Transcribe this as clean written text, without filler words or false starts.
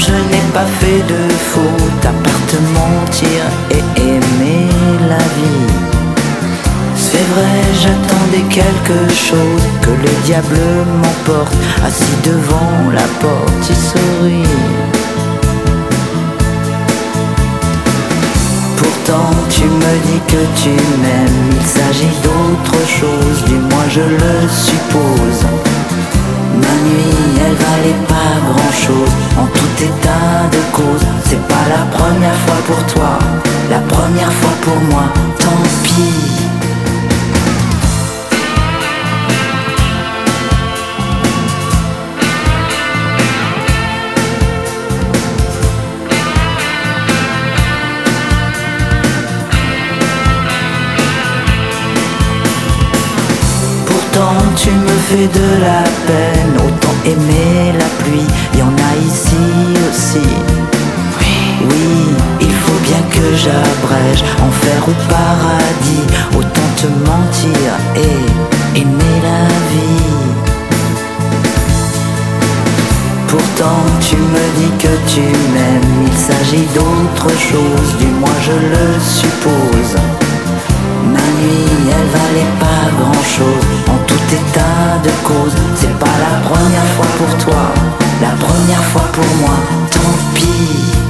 je n'ai pas fait de faute, à part te mentir et aimer la vie. C'est vrai, j'attendais quelque chose, que le diable m'emporte. Assis devant la porte, il sourit. Pourtant tu me dis que tu m'aimes, il s'agit d'autre chose, du moins je le suppose. Ma nuit, elle valait pas grand chose, en tout état de cause. C'est pas la première fois pour toi, la première fois pour moi, tant pis. Pourtant tu me fais de la peine, autant aimer la pluie, y en a ici aussi. Oui, il faut bien que j'abrège, enfer ou paradis, autant te mentir et aimer la vie. Pourtant tu me dis que tu m'aimes, il s'agit d'autre chose, du moins je le suppose. Ma nuit, elle valait pas grand chose, en tout état de cause. C'est pas la première fois pour toi, la première fois pour moi, tant pis.